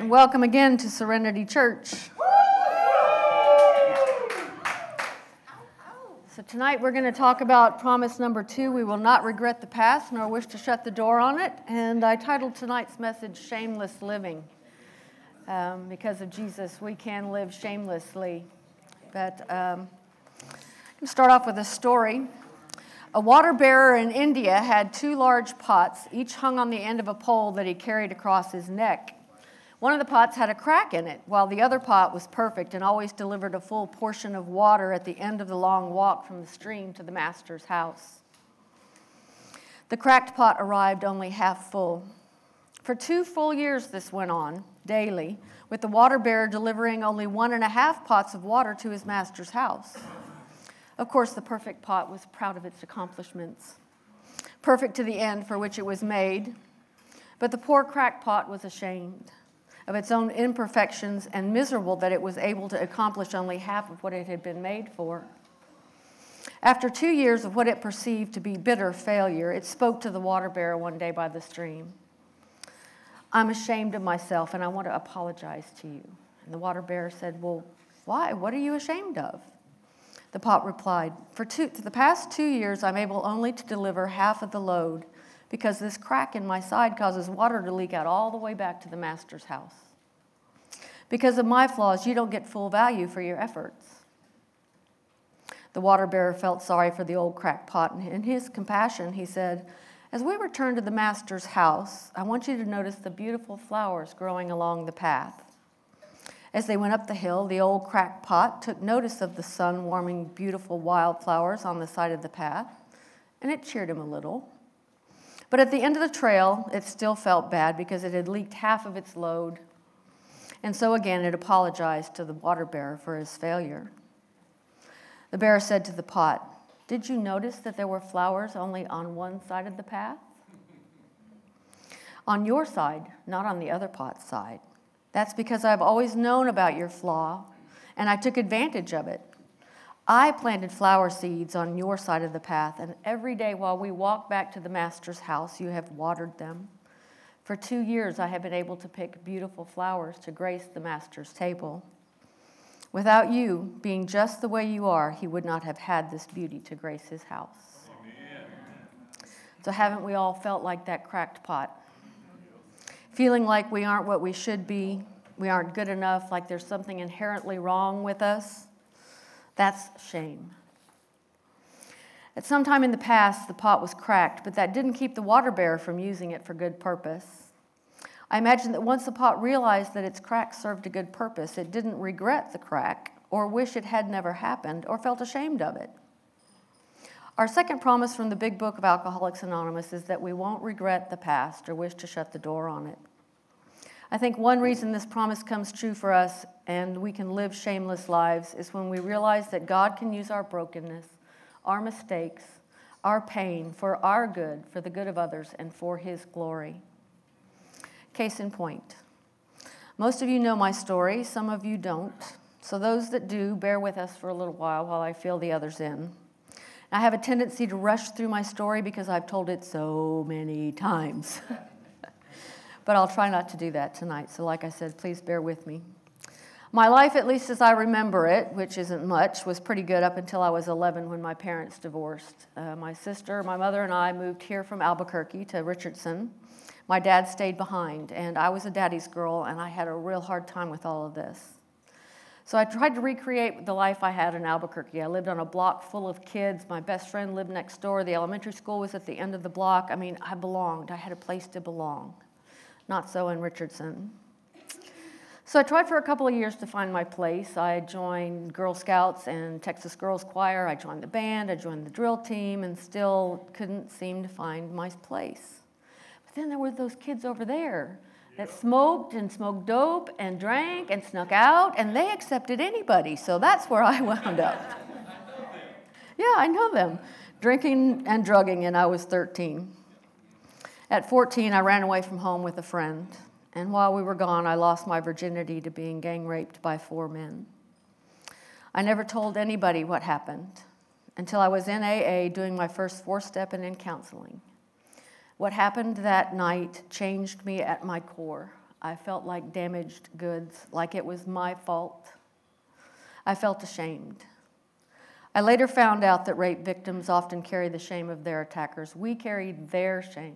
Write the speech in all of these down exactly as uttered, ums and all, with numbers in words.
And welcome again to Serenity Church. So tonight we're going to talk about promise number two. We will not regret the past nor wish to shut the door on it. And I titled tonight's message, Shameless Living. Um, because of Jesus, we can live shamelessly. But um, I'm going to start off with a story. A water bearer in India had two large pots, each hung on the end of a pole that he carried across his neck. One of the pots had a crack in it, while the other pot was perfect and always delivered a full portion of water at the end of the long walk from the stream to the master's house. The cracked pot arrived only half full. For two full years this went on, daily, with the water bearer delivering only one and a half pots of water to his master's house. Of course, the perfect pot was proud of its accomplishments, perfect to the end for which it was made. But the poor cracked pot was ashamed of its own imperfections and miserable that it was able to accomplish only half of what it had been made for. After two years of what it perceived to be bitter failure, it spoke to the water bearer one day by the stream. "I'm ashamed of myself, and I want to apologize to you." And the water bearer said, "Well, why? What are you ashamed of?" The pot replied, for, two, for the past two years, I'm able only to deliver half of the load because this crack in my side causes water to leak out all the way back to the master's house. Because of my flaws, you don't get full value for your efforts." The water bearer felt sorry for the old cracked pot, and in his compassion, he said, "As we return to the master's house, I want you to notice the beautiful flowers growing along the path." As they went up the hill, the old cracked pot took notice of the sun warming beautiful wildflowers on the side of the path, and it cheered him a little. But at the end of the trail, it still felt bad because it had leaked half of its load. And so again, it apologized to the water bearer for his failure. The bearer said to the pot, "Did you notice that there were flowers only on one side of the path?" "On your side, not on the other pot's side. That's because I've always known about your flaw, and I took advantage of it. I planted flower seeds on your side of the path, and every day while we walk back to the master's house, you have watered them. For two years, I have been able to pick beautiful flowers to grace the master's table. Without you, being just the way you are, he would not have had this beauty to grace his house." Amen. So haven't we all felt like that cracked pot? Feeling like we aren't what we should be, we aren't good enough, like there's something inherently wrong with us? That's shame. At some time in the past, the pot was cracked, but that didn't keep the water bearer from using it for good purpose. I imagine that once the pot realized that its crack served a good purpose, it didn't regret the crack or wish it had never happened or felt ashamed of it. Our second promise from the big book of Alcoholics Anonymous is that we won't regret the past or wish to shut the door on it. I think one reason this promise comes true for us and we can live shameless lives is when we realize that God can use our brokenness, our mistakes, our pain for our good, for the good of others, and for his glory. Case in point. Most of you know my story, some of you don't. So those that do, bear with us for a little while while I fill the others in. I have a tendency to rush through my story because I've told it so many times. But I'll try not to do that tonight. So like I said, please bear with me. My life, at least as I remember it, which isn't much, was pretty good up until I was eleven when my parents divorced. Uh, my sister, my mother, and I moved here from Albuquerque to Richardson. My dad stayed behind, and I was a daddy's girl, and I had a real hard time with all of this. So I tried to recreate the life I had in Albuquerque. I lived on a block full of kids. My best friend lived next door. The elementary school was at the end of the block. I mean, I belonged. I had a place to belong. Not so in Richardson. So I tried for a couple of years to find my place. I joined Girl Scouts and Texas Girls Choir. I joined the band. I joined the drill team and still couldn't seem to find my place. But then there were those kids over there that smoked and smoked dope and drank and snuck out, and they accepted anybody. So that's where I wound up. Yeah, I know them. Drinking and drugging, and I was thirteen. At fourteen, I ran away from home with a friend. And while we were gone, I lost my virginity to being gang raped by four men. I never told anybody what happened until I was in A A doing my first four-step and in counseling. What happened that night changed me at my core. I felt like damaged goods, like it was my fault. I felt ashamed. I later found out that rape victims often carry the shame of their attackers. We carry their shame.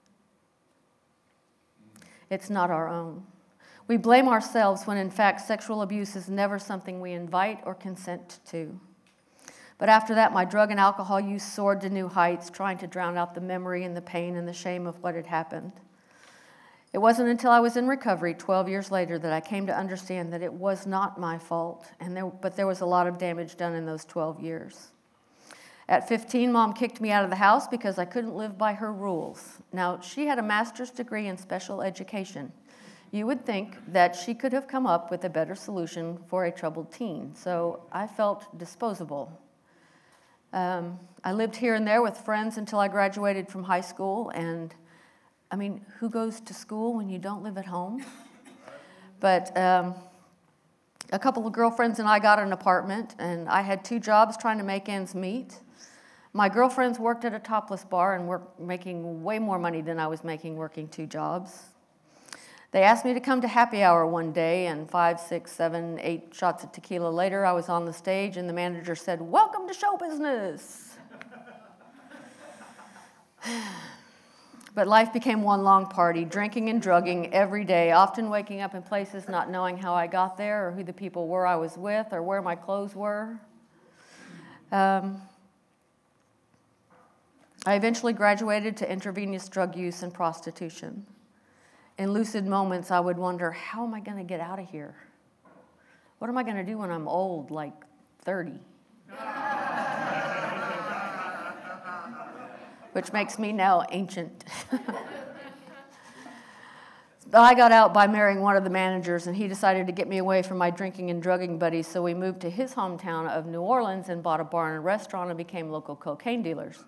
It's not our own. We blame ourselves when in fact sexual abuse is never something we invite or consent to. But after that, my drug and alcohol use soared to new heights, trying to drown out the memory and the pain and the shame of what had happened. It wasn't until I was in recovery twelve years later that I came to understand that it was not my fault, and there, but there was a lot of damage done in those twelve years. At fifteen, Mom kicked me out of the house because I couldn't live by her rules. Now, she had a master's degree in special education. You would think that she could have come up with a better solution for a troubled teen, so I felt disposable. Um, I lived here and there with friends until I graduated from high school, and I mean, who goes to school when you don't live at home? But um, a couple of girlfriends and I got an apartment, and I had two jobs trying to make ends meet. My girlfriends worked at a topless bar and were making way more money than I was making working two jobs. They asked me to come to happy hour one day, and five, six, seven, eight shots of tequila later, I was on the stage, and the manager said, "Welcome to show business." But life became one long party, drinking and drugging every day, often waking up in places not knowing how I got there or who the people were I was with or where my clothes were. Um, I eventually graduated to intravenous drug use and prostitution. In lucid moments, I would wonder, how am I going to get out of here? What am I going to do when I'm old, like thirty? Which makes me now ancient. I got out by marrying one of the managers, and he decided to get me away from my drinking and drugging buddies, so we moved to his hometown of New Orleans and bought a bar and a restaurant and became local cocaine dealers.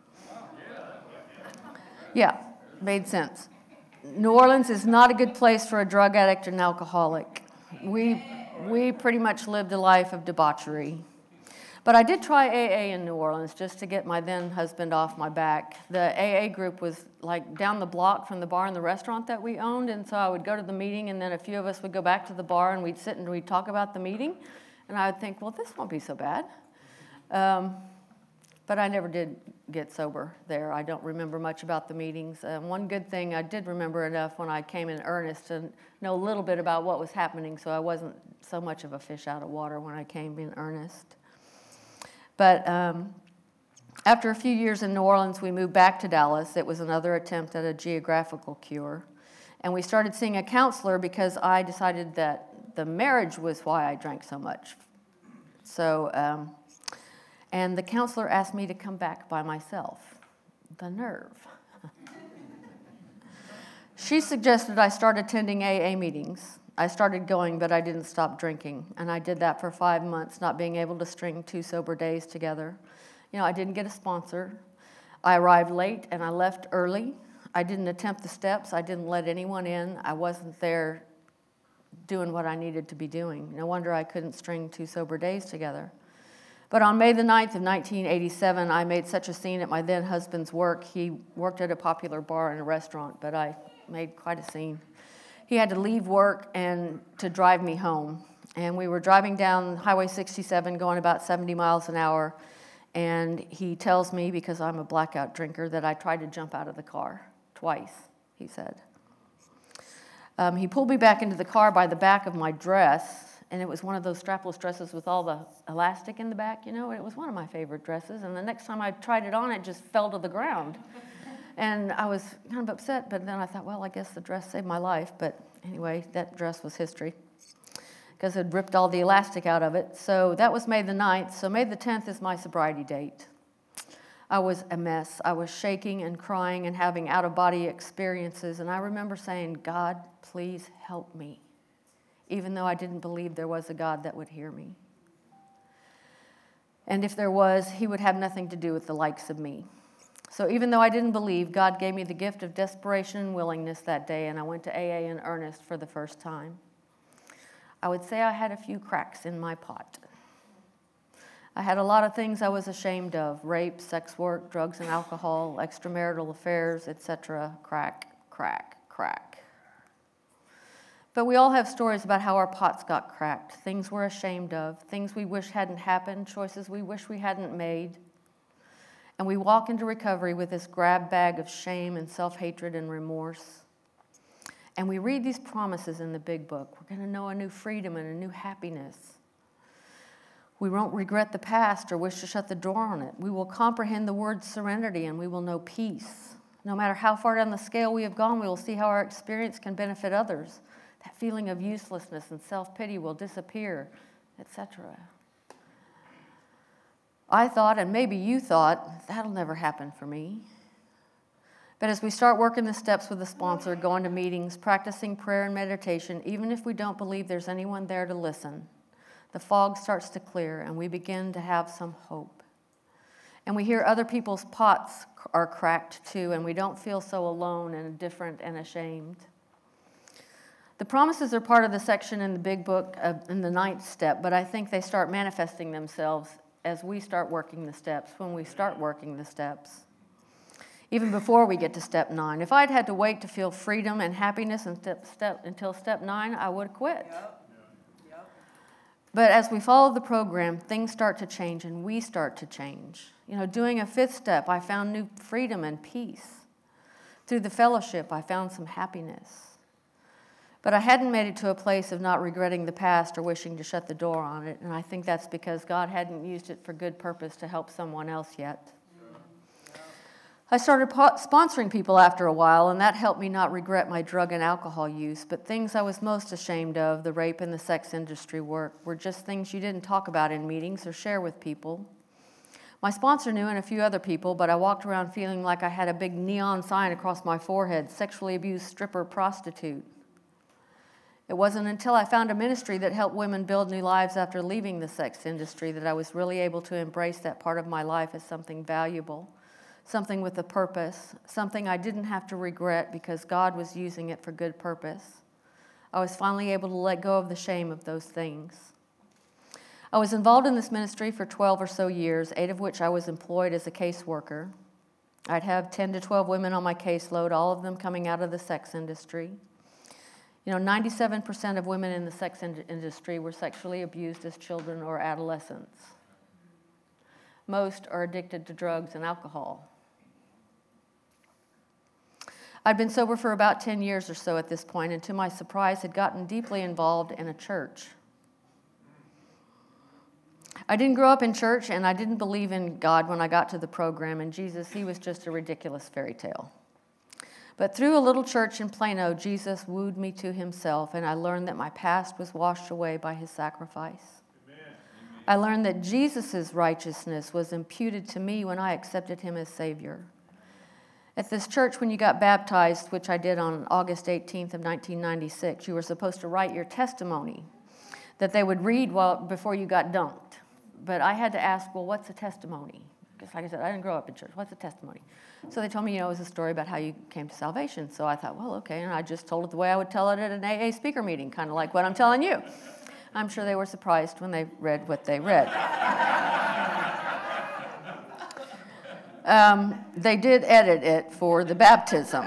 Yeah, made sense. New Orleans is not a good place for a drug addict and alcoholic. We, we pretty much lived a life of debauchery. But I did try A A in New Orleans just to get my then husband off my back. The A A group was like down the block from the bar and the restaurant that we owned, and so I would go to the meeting, and then a few of us would go back to the bar, and we'd sit and we'd talk about the meeting, and I would think, well, this won't be so bad. Um, but I never did get sober there. I don't remember much about the meetings. Uh, one good thing, I did remember enough when I came in earnest to know a little bit about what was happening, so I wasn't so much of a fish out of water when I came in earnest. But um, after a few years in New Orleans, we moved back to Dallas. It was another attempt at a geographical cure. And we started seeing a counselor because I decided that the marriage was why I drank so much. So, um, and the counselor asked me to come back by myself. The nerve. She suggested I start attending A A meetings. I started going, but I didn't stop drinking. And I did that for five months, not being able to string two sober days together. You know, I didn't get a sponsor. I arrived late and I left early. I didn't attempt the steps. I didn't let anyone in. I wasn't there doing what I needed to be doing. No wonder I couldn't string two sober days together. But on May the ninth of nineteen eighty-seven, I made such a scene at my then husband's work. He worked at a popular bar and a restaurant, but I made quite a scene. He had to leave work and to drive me home. And we were driving down Highway sixty-seven, going about seventy miles an hour. And he tells me, because I'm a blackout drinker, that I tried to jump out of the car twice, he said. Um, he pulled me back into the car by the back of my dress, and it was one of those strapless dresses with all the elastic in the back, you know. It was one of my favorite dresses. And the next time I tried it on, it just fell to the ground. And I was kind of upset, but then I thought, well, I guess the dress saved my life. But anyway, that dress was history because it ripped all the elastic out of it. So that was May the ninth. So May the tenth is my sobriety date. I was a mess. I was shaking and crying and having out-of-body experiences. And I remember saying, God, please help me, even though I didn't believe there was a God that would hear me. And if there was, he would have nothing to do with the likes of me. So even though I didn't believe, God gave me the gift of desperation and willingness that day, and I went to A A in earnest for the first time. I would say I had a few cracks in my pot. I had a lot of things I was ashamed of: rape, sex work, drugs and alcohol, extramarital affairs, et cetera. Crack, crack, crack. But we all have stories about how our pots got cracked, things we're ashamed of, things we wish hadn't happened, choices we wish we hadn't made. And we walk into recovery with this grab bag of shame and self-hatred and remorse. And we read these promises in the big book. We're going to know a new freedom and a new happiness. We won't regret the past or wish to shut the door on it. We will comprehend the word serenity and we will know peace. No matter how far down the scale we have gone, we will see how our experience can benefit others. That feeling of uselessness and self-pity will disappear, et cetera. I thought, and maybe you thought, that'll never happen for me. But as we start working the steps with the sponsor, going to meetings, practicing prayer and meditation, even if we don't believe there's anyone there to listen, the fog starts to clear and we begin to have some hope. And we hear other people's pots are cracked too, and we don't feel so alone and different and ashamed. The promises are part of the section in the big book uh, in the ninth step, but I think they start manifesting themselves as we start working the steps, when we start working the steps. Even before we get to step nine. If I'd had to wait to feel freedom and happiness and step, step, until step nine, I would have quit. Yep. Yep. But as we follow the program, things start to change and we start to change. You know, doing a fifth step, I found new freedom and peace. Through the fellowship, I found some happiness. But I hadn't made it to a place of not regretting the past or wishing to shut the door on it, and I think that's because God hadn't used it for good purpose to help someone else yet. I started po- sponsoring people after a while, and that helped me not regret my drug and alcohol use, but things I was most ashamed of, the rape and the sex industry work, were just things you didn't talk about in meetings or share with people. My sponsor knew and a few other people, but I walked around feeling like I had a big neon sign across my forehead, sexually abused stripper prostitute. It wasn't until I found a ministry that helped women build new lives after leaving the sex industry that I was really able to embrace that part of my life as something valuable, something with a purpose, something I didn't have to regret because God was using it for good purpose. I was finally able to let go of the shame of those things. I was involved in this ministry for twelve or so years, eight of which I was employed as a caseworker. I'd have ten to twelve women on my caseload, all of them coming out of the sex industry. You know, ninety-seven percent of women in the sex in- industry were sexually abused as children or adolescents. Most are addicted to drugs and alcohol. I'd been sober for about ten years or so at this point, and to my surprise had gotten deeply involved in a church. I didn't grow up in church, and I didn't believe in God when I got to the program, and Jesus, he was just a ridiculous fairy tale. But through a little church in Plano, Jesus wooed me to himself, and I learned that my past was washed away by his sacrifice. Amen. I learned that Jesus' righteousness was imputed to me when I accepted him as Savior. At this church, when you got baptized, which I did on August eighteenth of nineteen ninety-six, you were supposed to write your testimony that they would read while, before you got dunked. But I had to ask, well, what's a testimony? Because like I said, I didn't grow up in church. What's a testimony? So they told me, you know, it was a story about how you came to salvation. So I thought, well, okay. And I just told it the way I would tell it at an A A speaker meeting, kind of like what I'm telling you. I'm sure they were surprised when they read what they read. um, they did edit it for the baptism.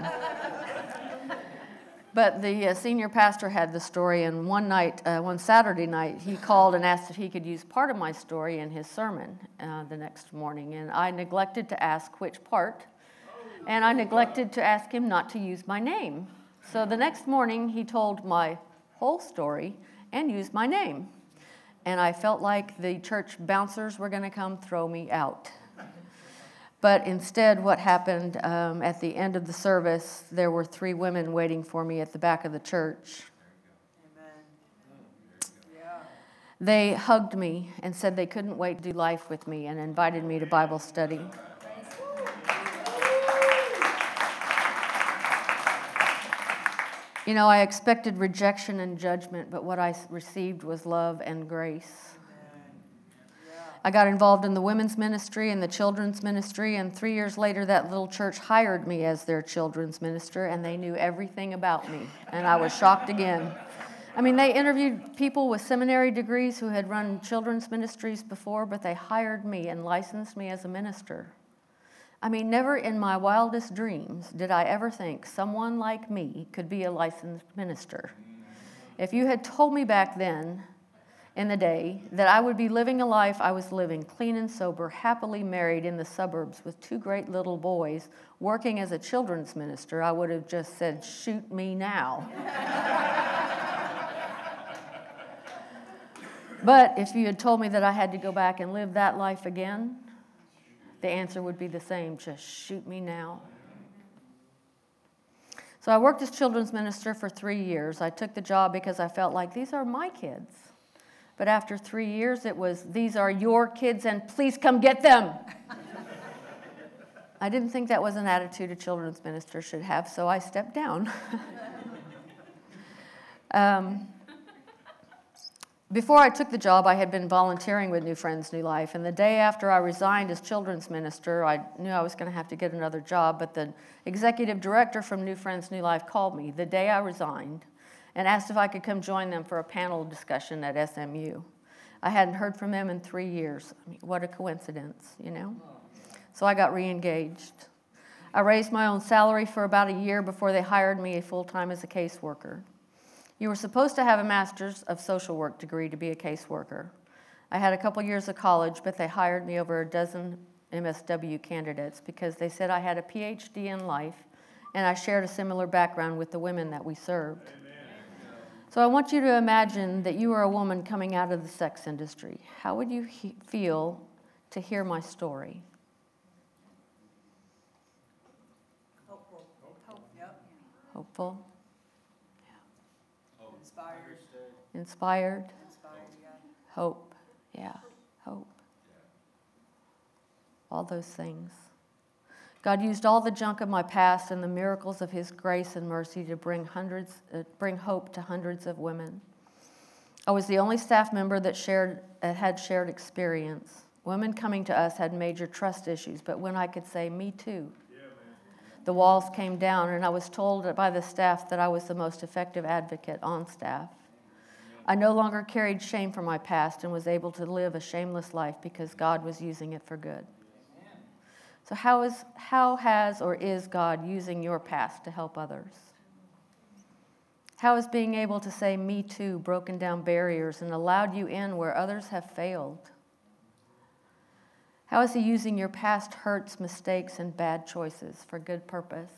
But the uh, senior pastor had the story, and one night, uh, one Saturday night, he called and asked if he could use part of my story in his sermon uh, the next morning. And I neglected to ask which part, and I neglected to ask him not to use my name. So the next morning, he told my whole story and used my name. And I felt like the church bouncers were going to come throw me out. But instead, what happened um, at the end of the service, there were three women waiting for me at the back of the church. Amen. Yeah. They hugged me and said they couldn't wait to do life with me and invited me to Bible study. You know, I expected rejection and judgment, but what I received was love and grace. I got involved in the women's ministry and the children's ministry, and three years later, that little church hired me as their children's minister, and they knew everything about me, and I was shocked again. I mean, they interviewed people with seminary degrees who had run children's ministries before, but they hired me and licensed me as a minister. I mean, never in my wildest dreams did I ever think someone like me could be a licensed minister. If you had told me back then in the day that I would be living a life I was living, clean and sober, happily married in the suburbs with two great little boys, working as a children's minister, I would have just said, shoot me now. But if you had told me that I had to go back and live that life again, the answer would be the same, just shoot me now. So I worked as children's minister for three years. I took the job because I felt like these are my kids. But after three years, it was, these are your kids and please come get them. I didn't think that was an attitude a children's minister should have, so I stepped down. um, Before I took the job, I had been volunteering with New Friends, New Life, and the day after I resigned as children's minister, I knew I was going to have to get another job, but the executive director from New Friends, New Life called me the day I resigned and asked if I could come join them for a panel discussion at S M U. I hadn't heard from them in three years. I mean, what a coincidence, you know? So I got re-engaged. I raised my own salary for about a year before they hired me full-time as a caseworker. You were supposed to have a master's of social work degree to be a caseworker. I had a couple years of college, but they hired me over a dozen M S W candidates because they said I had a P H D in life and I shared a similar background with the women that we served. Amen. So I want you to imagine that you are a woman coming out of the sex industry. How would you he- feel to hear my story? Hopeful. Hope, yep. Hopeful? Inspired. Inspired? Inspired, yeah. Hope. Yeah, hope. All those things. God used all the junk of my past and the miracles of his grace and mercy to bring hundreds, uh, bring hope to hundreds of women. I was the only staff member that shared, uh, had shared experience. Women coming to us had major trust issues, but when I could say, me too, the walls came down, and I was told by the staff that I was the most effective advocate on staff. I no longer carried shame for my past and was able to live a shameless life because God was using it for good. So how is, how has or is God using your past to help others? How is being able to say me too broken down barriers and allowed you in where others have failed? How is he using your past hurts, mistakes, and bad choices for good purpose?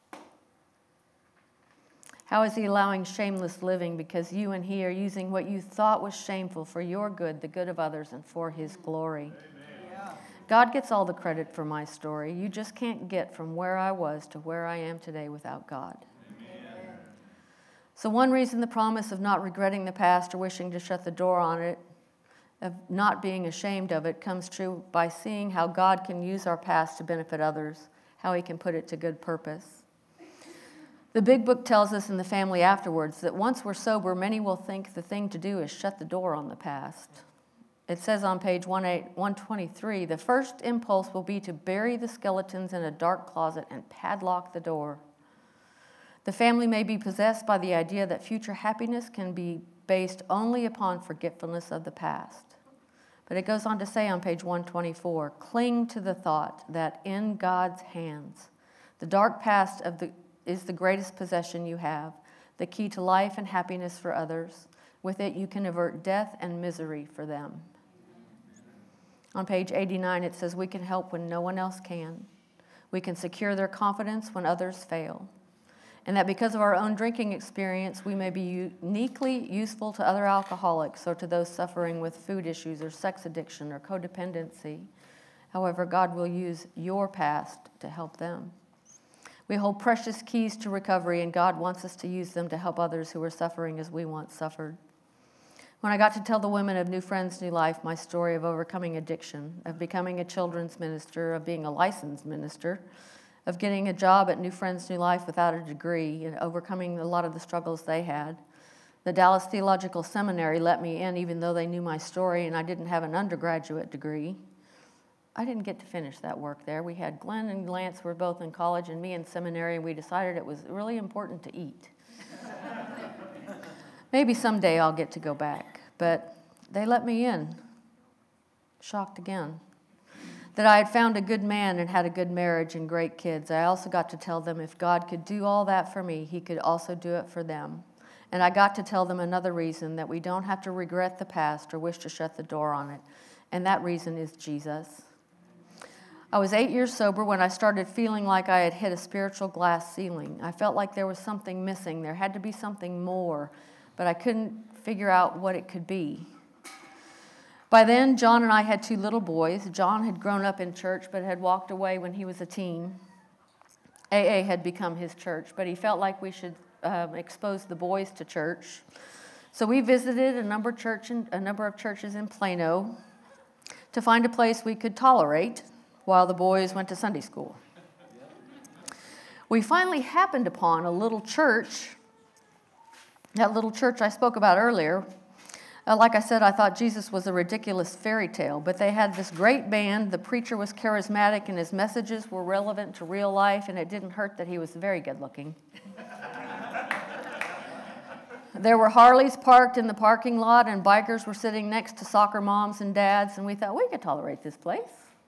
How is he allowing shameless living because you and he are using what you thought was shameful for your good, the good of others, and for his glory? Amen. God gets all the credit for my story. You just can't get from where I was to where I am today without God. Amen. So one reason the promise of not regretting the past or wishing to shut the door on it, of not being ashamed of it, comes true by seeing how God can use our past to benefit others, how he can put it to good purpose. The big book tells us in The Family Afterwards that once we're sober, many will think the thing to do is shut the door on the past. It says on page one twenty-three, the first impulse will be to bury the skeletons in a dark closet and padlock the door. The family may be possessed by the idea that future happiness can be based only upon forgetfulness of the past. But it goes on to say on page one twenty-four, cling to the thought that in God's hands, the dark past of the, is the greatest possession you have, the key to life and happiness for others. With it, you can avert death and misery for them. On page eighty-nine, it says, we can help when no one else can. We can secure their confidence when others fail. And that because of our own drinking experience, we may be uniquely useful to other alcoholics or to those suffering with food issues or sex addiction or codependency. However, God will use your past to help them. We hold precious keys to recovery, and God wants us to use them to help others who are suffering as we once suffered. When I got to tell the women of New Friends, New Life my story of overcoming addiction, of becoming a children's minister, of being a licensed minister, of getting a job at New Friends, New Life without a degree and overcoming a lot of the struggles they had. The Dallas Theological Seminary let me in even though they knew my story and I didn't have an undergraduate degree. I didn't get to finish that work there. We had Glenn and Lance were both in college and me in seminary, and we decided it was really important to eat. Maybe someday I'll get to go back, but they let me in. Shocked again. That I had found a good man and had a good marriage and great kids. I also got to tell them if God could do all that for me, he could also do it for them. And I got to tell them another reason that we don't have to regret the past or wish to shut the door on it. And that reason is Jesus. I was eight years sober when I started feeling like I had hit a spiritual glass ceiling. I felt like there was something missing. There had to be something more, but I couldn't figure out what it could be. By then, John and I had two little boys. John had grown up in church but had walked away when he was a teen. A A had become his church, but he felt like we should um, expose the boys to church. So we visited a number, church in, a number of churches in Plano to find a place we could tolerate while the boys went to Sunday school. We finally happened upon a little church, that little church I spoke about earlier. Uh, like I said, I thought Jesus was a ridiculous fairy tale, but they had this great band. The preacher was charismatic, and his messages were relevant to real life, and it didn't hurt that he was very good looking. There were Harleys parked in the parking lot, and bikers were sitting next to soccer moms and dads, and we thought, we could tolerate this place.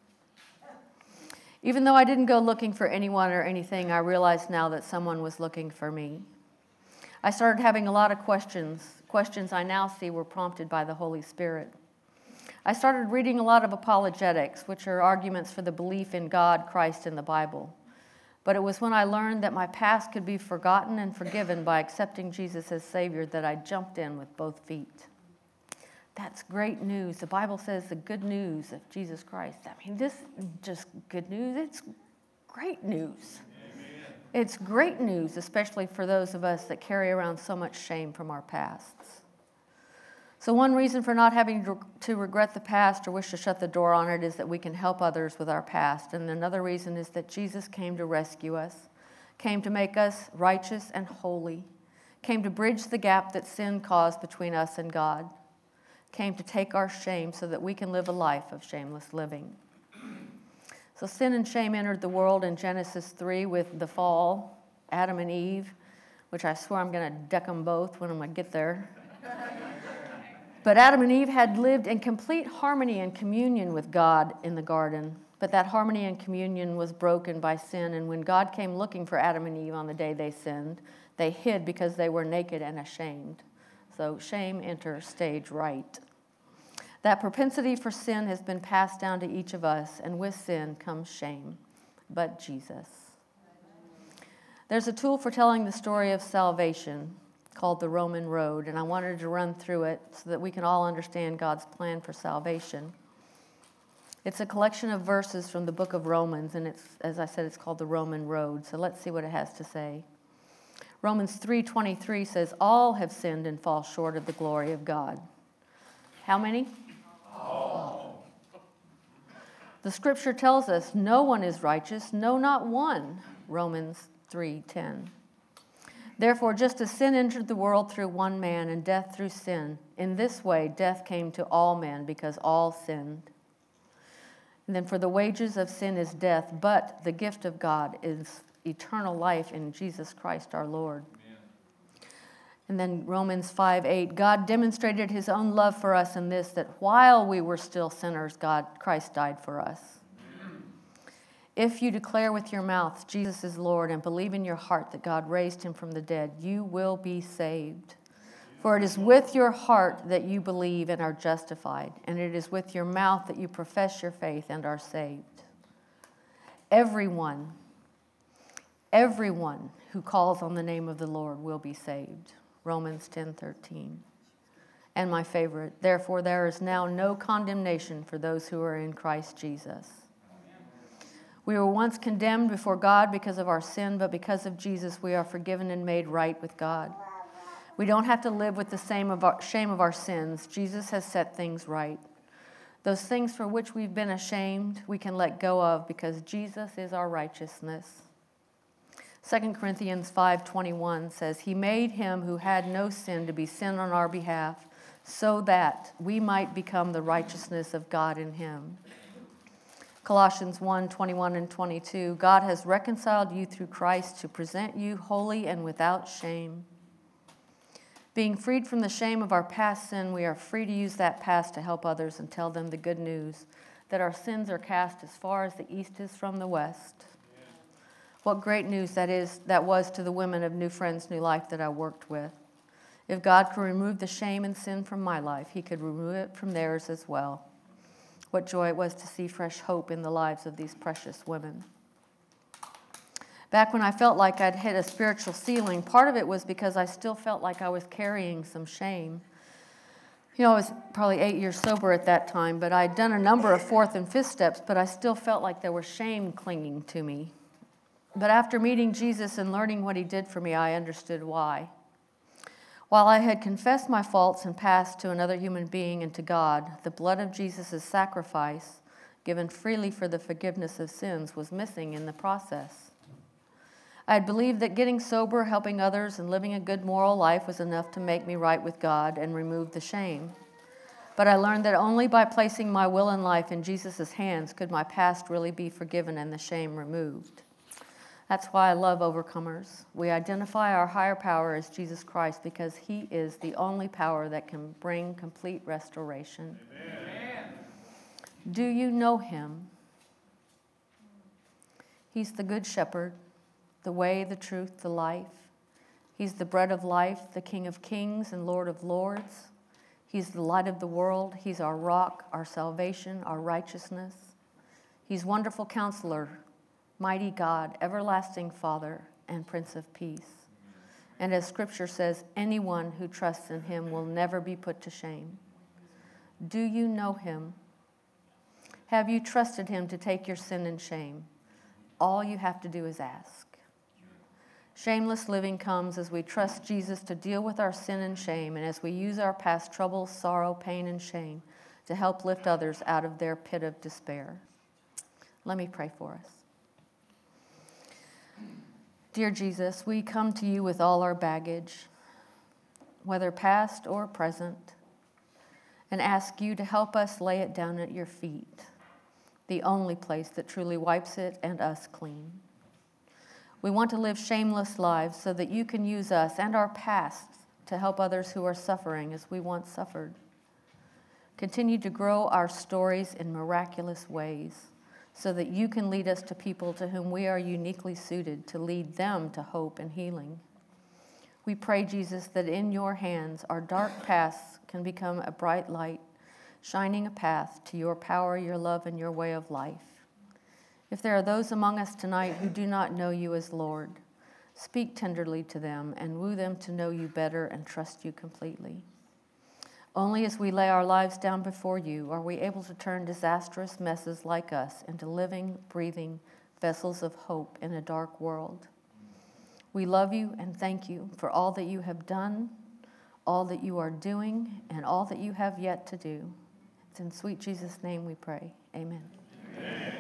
Even though I didn't go looking for anyone or anything, I realized now that someone was looking for me. I started having a lot of questions, questions I now see were prompted by the Holy Spirit. I started reading a lot of apologetics, which are arguments for the belief in God, Christ, and the Bible. But it was when I learned that my past could be forgotten and forgiven by accepting Jesus as Savior that I jumped in with both feet. That's great news. The Bible says the good news of Jesus Christ. I mean, this is just good news. It's great news. Amen. It's great news, especially for those of us that carry around so much shame from our pasts. So one reason for not having to regret the past or wish to shut the door on it is that we can help others with our past. And another reason is that Jesus came to rescue us, came to make us righteous and holy, came to bridge the gap that sin caused between us and God, came to take our shame so that we can live a life of shameless living. So sin and shame entered the world in Genesis three with the fall, Adam and Eve, which I swear I'm going to deck them both when I'm going to get there. But Adam and Eve had lived in complete harmony and communion with God in the garden. But that harmony and communion was broken by sin, and when God came looking for Adam and Eve on the day they sinned, they hid because they were naked and ashamed. So shame enters stage right. That propensity for sin has been passed down to each of us, and with sin comes shame, but Jesus. There's a tool for telling the story of salvation called the Roman Road, and I wanted to run through it so that we can all understand God's plan for salvation. It's a collection of verses from the book of Romans, and it's, as I said, it's called the Roman Road. So let's see what it has to say. Romans three twenty-three says, all have sinned and fall short of the glory of God. How many? All. The scripture tells us no one is righteous, no, not one. Romans three ten. Therefore, just as sin entered the world through one man and death through sin, in this way death came to all men because all sinned. And then for the wages of sin is death, but the gift of God is eternal life in Jesus Christ our Lord. Amen. And then Romans five eight, God demonstrated his own love for us in this, that while we were still sinners, God, Christ died for us. Amen. If you declare with your mouth Jesus is Lord and believe in your heart that God raised him from the dead, you will be saved. For it is with your heart that you believe and are justified, and it is with your mouth that you profess your faith and are saved. Everyone Everyone who calls on the name of the Lord will be saved. Romans ten thirteen. And my favorite, therefore there is now no condemnation for those who are in Christ Jesus. We were once condemned before God because of our sin, but because of Jesus we are forgiven and made right with God. We don't have to live with the same of our, shame of our sins. Jesus has set things right. Those things for which we've been ashamed, we can let go of because Jesus is our righteousness. Second Corinthians five twenty-one says, he made him who had no sin to be sin on our behalf, so that we might become the righteousness of God in him. Colossians one twenty-one and twenty-two, God has reconciled you through Christ to present you holy and without shame. Being freed from the shame of our past sin, we are free to use that past to help others and tell them the good news that our sins are cast as far as the east is from the west. What great news that is, that was to the women of New Friends, New Life that I worked with. If God could remove the shame and sin from my life, he could remove it from theirs as well. What joy it was to see fresh hope in the lives of these precious women. Back when I felt like I'd hit a spiritual ceiling, part of it was because I still felt like I was carrying some shame. You know, I was probably eight years sober at that time, but I'd done a number of fourth and fifth steps, but I still felt like there was shame clinging to me. But after meeting Jesus and learning what he did for me, I understood why. While I had confessed my faults and past to another human being and to God, the blood of Jesus' sacrifice, given freely for the forgiveness of sins, was missing in the process. I had believed that getting sober, helping others, and living a good moral life was enough to make me right with God and remove the shame. But I learned that only by placing my will and life in Jesus' hands could my past really be forgiven and the shame removed. That's why I love Overcomers. We identify our higher power as Jesus Christ because he is the only power that can bring complete restoration. Amen. Do you know him? He's the Good Shepherd, the way, the truth, the life. He's the bread of life, the King of kings and Lord of lords. He's the light of the world. He's our rock, our salvation, our righteousness. He's wonderful counselor, mighty God, everlasting Father, and Prince of Peace. And as Scripture says, anyone who trusts in him will never be put to shame. Do you know him? Have you trusted him to take your sin and shame? All you have to do is ask. Shameless living comes as we trust Jesus to deal with our sin and shame, and as we use our past troubles, sorrow, pain, and shame to help lift others out of their pit of despair. Let me pray for us. Dear Jesus, we come to you with all our baggage, whether past or present, and ask you to help us lay it down at your feet, the only place that truly wipes it and us clean. We want to live shameless lives so that you can use us and our past to help others who are suffering as we once suffered. Continue to grow our stories in miraculous ways so that you can lead us to people to whom we are uniquely suited to lead them to hope and healing. We pray, Jesus, that in your hands our dark paths can become a bright light, shining a path to your power, your love, and your way of life. If there are those among us tonight who do not know you as Lord, speak tenderly to them and woo them to know you better and trust you completely. Only as we lay our lives down before you are we able to turn disastrous messes like us into living, breathing vessels of hope in a dark world. We love you and thank you for all that you have done, all that you are doing, and all that you have yet to do. It's in sweet Jesus' name we pray. Amen. Amen.